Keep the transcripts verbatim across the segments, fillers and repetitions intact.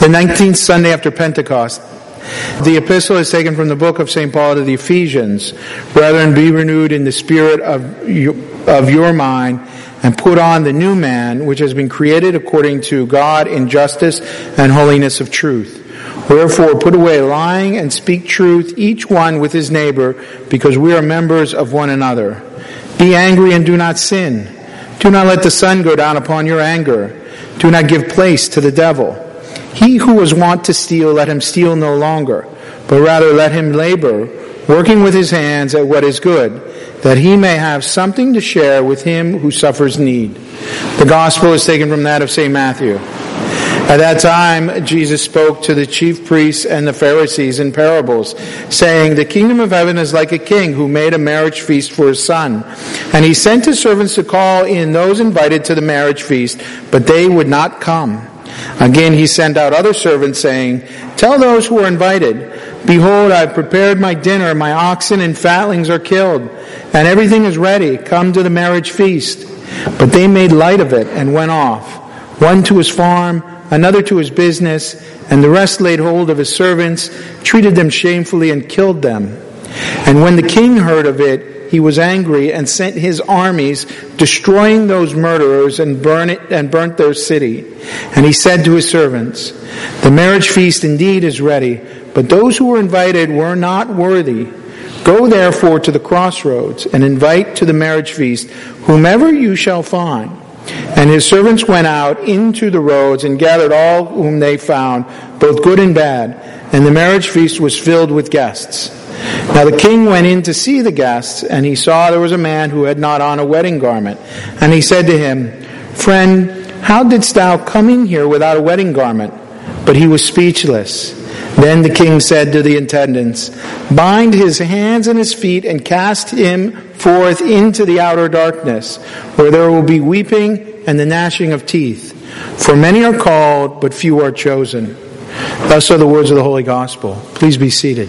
The nineteenth Sunday after Pentecost. The epistle is taken from the book of Saint Paul to the Ephesians. Brethren, be renewed in the spirit of your, of your mind, and put on the new man, which has been created according to God in justice and holiness of truth. Wherefore, put away lying and speak truth, each one with his neighbor, because we are members of one another. Be angry and do not sin. Do not let the sun go down upon your anger. Do not give place to the devil. He who was wont to steal, let him steal no longer, but rather let him labor, working with his hands at what is good, that he may have something to share with him who suffers need. The gospel is taken from that of Saint Matthew. At that time, Jesus spoke to the chief priests and the Pharisees in parables, saying, the kingdom of heaven is like a king who made a marriage feast for his son. And he sent his servants to call in those invited to the marriage feast, but they would not come. Again he sent out other servants, saying, tell those who are invited, behold, I have prepared my dinner, my oxen and fatlings are killed, and everything is ready. Come to the marriage feast. But they made light of it and went off, one to his farm, another to his business, and the rest laid hold of his servants, treated them shamefully, and killed them. And when the king heard of it, he was angry and sent his armies, destroying those murderers, and burn it and burnt their city. And he said to his servants, the marriage feast indeed is ready, but those who were invited were not worthy. Go therefore to the crossroads and invite to the marriage feast whomever you shall find. And his servants went out into the roads and gathered all whom they found, both good and bad, and the marriage feast was filled with guests. Now the king went in to see the guests, and he saw there was a man who had not on a wedding garment. And he said to him, friend, how didst thou come in here without a wedding garment? But he was speechless. Then the king said to the attendants, bind his hands and his feet and cast him forth into the outer darkness, where there will be weeping and the gnashing of teeth. For many are called, but few are chosen. Thus are the words of the Holy Gospel. Please be seated.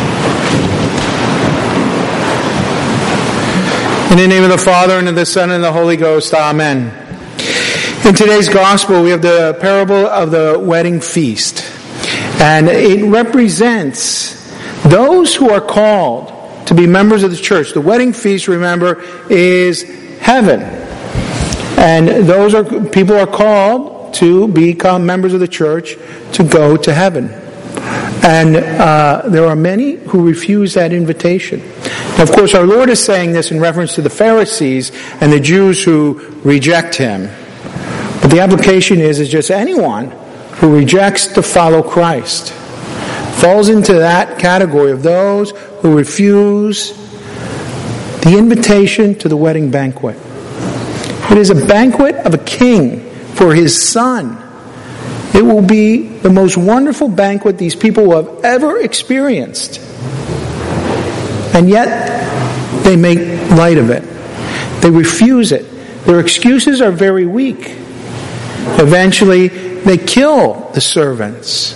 In the name of the Father, and of the Son, and of the Holy Ghost, Amen. In today's Gospel, we have the parable of the wedding feast. And it represents those who are called to be members of the church. The wedding feast, remember, is heaven. And those are people are called to become members of the church to go to heaven. And uh, there are many who refuse that invitation. Now, of course, our Lord is saying this in reference to the Pharisees and the Jews who reject him. But the application is, is just anyone who rejects to follow Christ falls into that category of those who refuse the invitation to the wedding banquet. It is a banquet of a king for his son. It will be the most wonderful banquet these people will have ever experienced. And yet, they make light of it. They refuse it. Their excuses are very weak. Eventually, they kill the servants.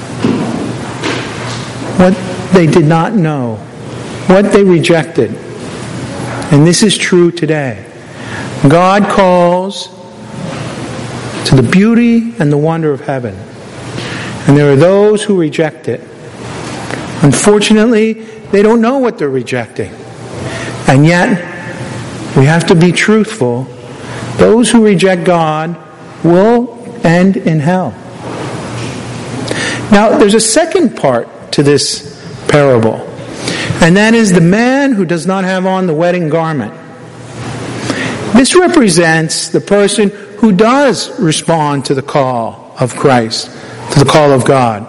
What they did not know. What they rejected. And this is true today. God calls to the beauty and the wonder of heaven. And there are those who reject it. Unfortunately, they don't know what they're rejecting. And yet, we have to be truthful. Those who reject God will end in hell. Now, there's a second part to this parable. And that is the man who does not have on the wedding garment. This represents the person who does respond to the call of Christ, to the call of God.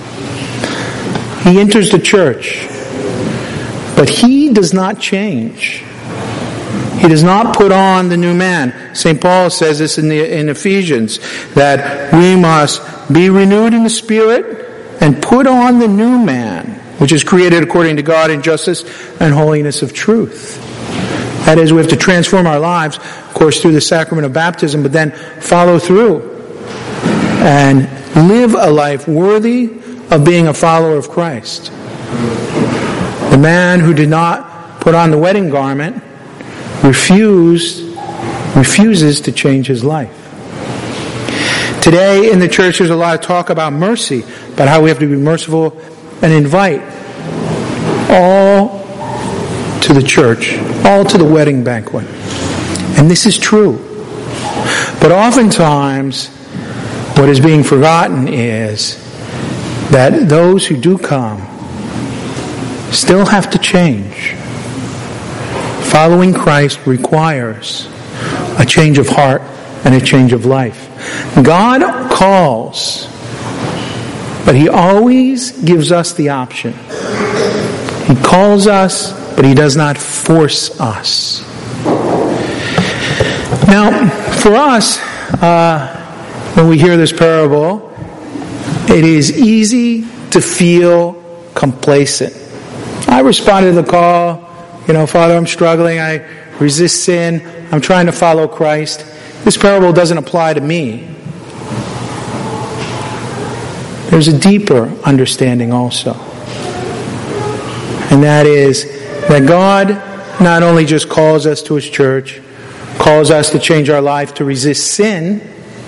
He enters the church, but he does not change. He does not put on the new man. Saint Paul says this in the in Ephesians, that we must be renewed in the spirit and put on the new man, which is created according to God in justice and holiness of truth. That is, we have to transform our lives, of course, through the sacrament of baptism, but then follow through and live a life worthy of being a follower of Christ. The man who did not put on the wedding garment refused, refuses to change his life. Today in the church there's a lot of talk about mercy, about how we have to be merciful and invite all to the church, all to the wedding banquet. And this is true. But oftentimes what is being forgotten is that those who do come still have to change. Following Christ requires a change of heart and a change of life. God calls, but He always gives us the option. He calls us, but He does not force us. Now, for us, uh, when we hear this parable, it is easy to feel complacent. I responded to the call, you know, Father, I'm struggling, I resist sin, I'm trying to follow Christ. This parable doesn't apply to me. There's a deeper understanding also. And that is that God not only just calls us to His church, calls us to change our life to resist sin,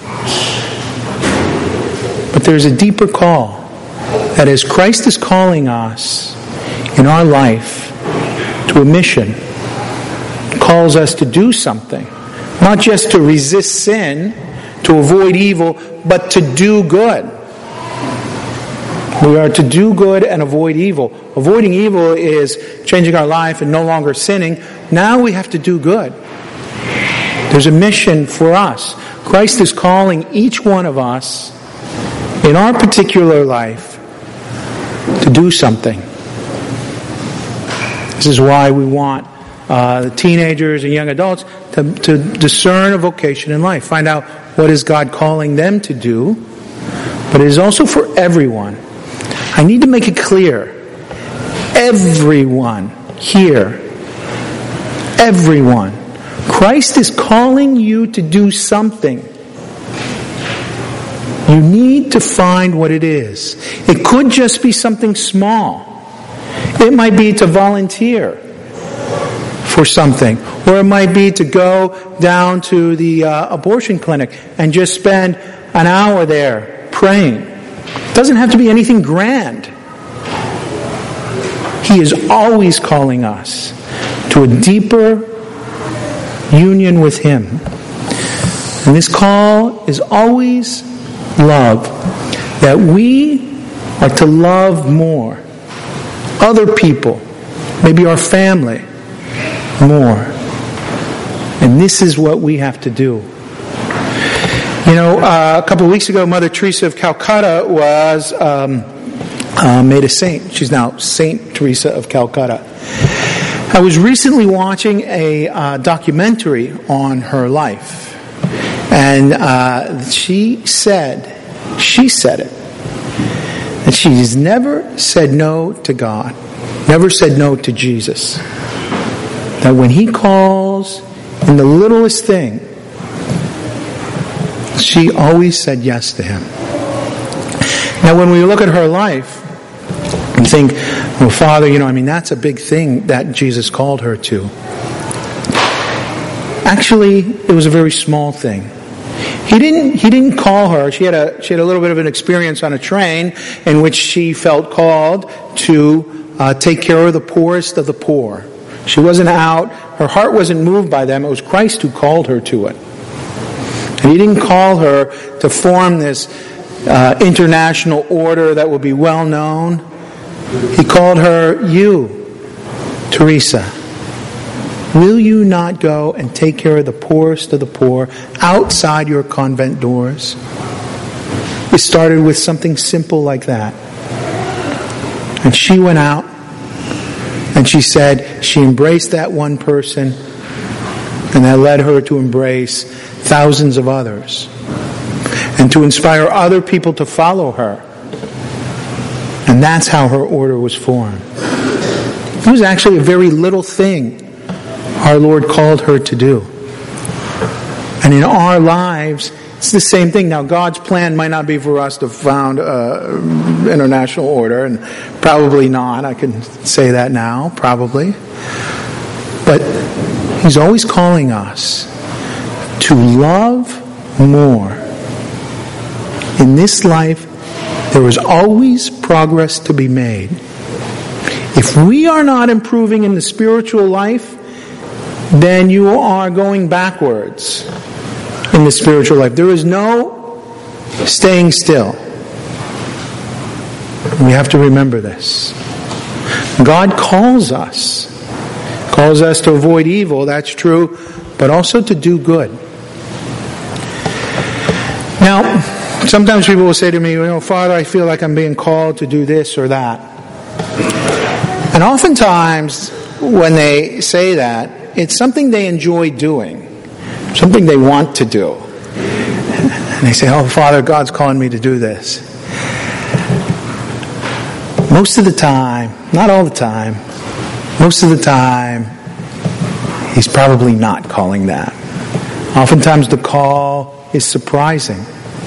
but there's a deeper call that as Christ is calling us in our life to a mission, calls us to do something, not just to resist sin, to avoid evil, but to do good. We are to do good and avoid evil. Avoiding evil is changing our life and no longer sinning. Now we have to do good. There's a mission for us. Christ is calling each one of us in our particular life to do something. This is why we want uh, the teenagers and young adults to, to discern a vocation in life. Find out what is God calling them to do. But it is also for everyone. I need to make it clear. Everyone here, everyone, Christ is calling you to do something. You need to find what it is. It could just be something small. It might be to volunteer for something. Or it might be to go down to the uh, abortion clinic and just spend an hour there praying. It doesn't have to be anything grand. He is always calling us to a deeper union with Him. And this call is always love. That we are to love more. Other people, maybe our family, more. And this is what we have to do. You know, uh, a couple of weeks ago, Mother Teresa of Calcutta was um, uh, made a saint. She's now Saint Teresa of Calcutta. I was recently watching a uh, documentary on her life. And uh, she said, she said it, that she's never said no to God, never said no to Jesus. That when He calls in the littlest thing, she always said yes to Him. Now when we look at her life, we think, well, Father, you know, I mean, that's a big thing that Jesus called her to. Actually, it was a very small thing. He didn't, he didn't call her. She had a, she had a little bit of an experience on a train in which she felt called to uh, take care of the poorest of the poor. She wasn't out. Her heart wasn't moved by them. It was Christ who called her to it. And He didn't call her to form this uh, international order that will be well known. He called her, you, Teresa, will you not go and take care of the poorest of the poor outside your convent doors? It started with something simple like that. And she went out and she said she embraced that one person, and that led her to embrace thousands of others and to inspire other people to follow her. And that's how her order was formed. It was actually a very little thing our Lord called her to do. And in our lives, it's the same thing. Now, God's plan might not be for us to found an international order, and probably not. I can say that now, probably. But He's always calling us to love more. In this life, there is always progress to be made. If we are not improving in the spiritual life, then you are going backwards in the spiritual life. There is no staying still. We have to remember this. God calls us. Calls us to avoid evil, that's true, but also to do good. Now, sometimes people will say to me, you know, Father, I feel like I'm being called to do this or that. And oftentimes, when they say that, it's something they enjoy doing, something they want to do. And they say, oh, Father, God's calling me to do this. Most of the time, not all the time, most of the time, He's probably not calling that. Oftentimes the call is surprising.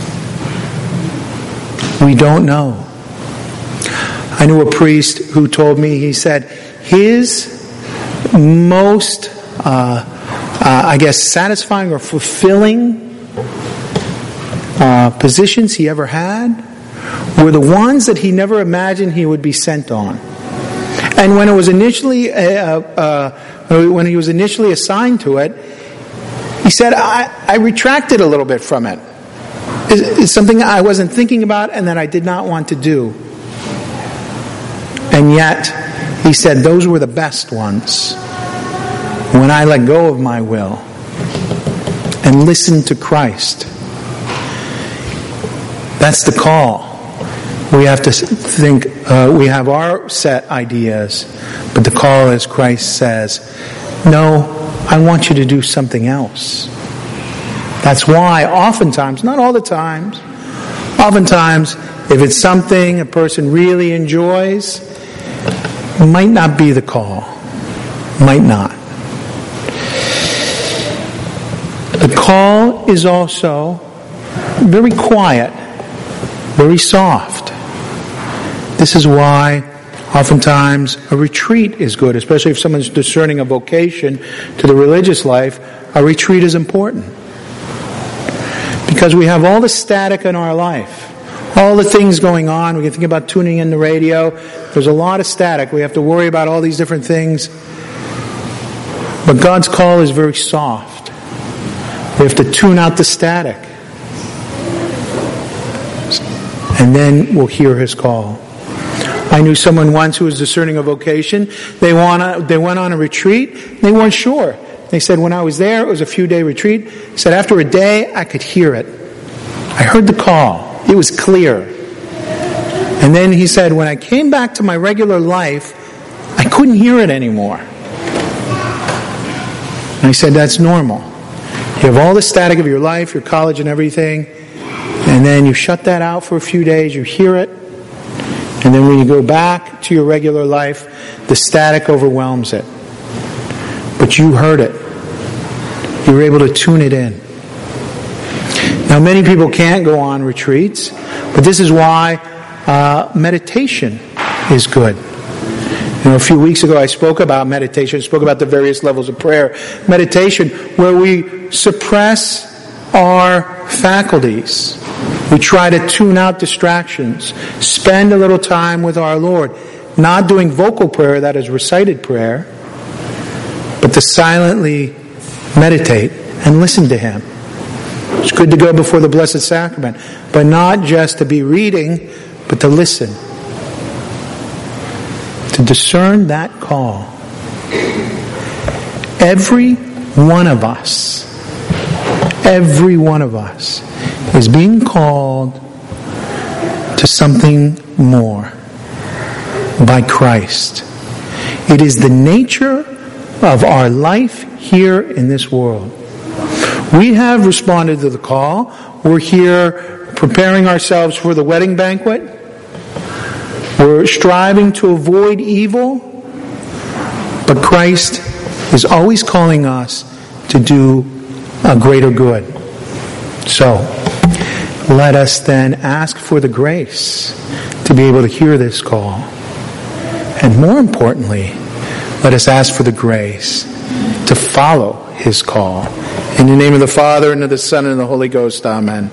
We don't know. I knew a priest who told me, he said, his most, uh, uh, I guess, satisfying or fulfilling uh, positions he ever had were the ones that he never imagined he would be sent on. And when it was initially, uh, uh, when he was initially assigned to it, he said, I, I retracted a little bit from it. It's something I wasn't thinking about and that I did not want to do. And yet, he said, those were the best ones. When I let go of my will and listened to Christ. That's the call. We have to think, uh, we have our set ideas, but the call is Christ says, no, I want you to do something else. That's why oftentimes, not all the times, oftentimes, if it's something a person really enjoys, it might not be the call. Might not. The call is also very quiet, very soft. This is why oftentimes a retreat is good, especially if someone's discerning a vocation to the religious life. A retreat is important. Because we have all the static in our life, all the things going on. We can think about tuning in the radio. There's a lot of static. We have to worry about all these different things. But God's call is very soft. We have to tune out the static. And then we'll hear His call. I knew someone once who was discerning a vocation. They, wanna, they went on a retreat. They weren't sure. They said, when I was there, it was a few-day retreat. He said, after a day, I could hear it. I heard the call. It was clear. And then he said, when I came back to my regular life, I couldn't hear it anymore. And I said, that's normal. You have all the static of your life, your college and everything, and then you shut that out for a few days, you hear it, and then when you go back to your regular life, the static overwhelms it. But you heard it. You were able to tune it in. Now, many people can't go on retreats, but this is why uh, meditation is good. You know, a few weeks ago I spoke about meditation, I spoke about the various levels of prayer. Meditation, where we suppress our faculties. We try to tune out distractions. Spend a little time with our Lord. Not doing vocal prayer, that is recited prayer, but to silently meditate and listen to Him. It's good to go before the Blessed Sacrament, but not just to be reading, but to listen. To discern that call. Every one of us, every one of us is being called to something more by Christ. It is the nature of our life here in this world. We have responded to the call. We're here preparing ourselves for the wedding banquet. We're striving to avoid evil. But Christ is always calling us to do a greater good. So, let us then ask for the grace to be able to hear this call. And more importantly, let us ask for the grace to follow His call. In the name of the Father, and of the Son, and of the Holy Ghost, amen.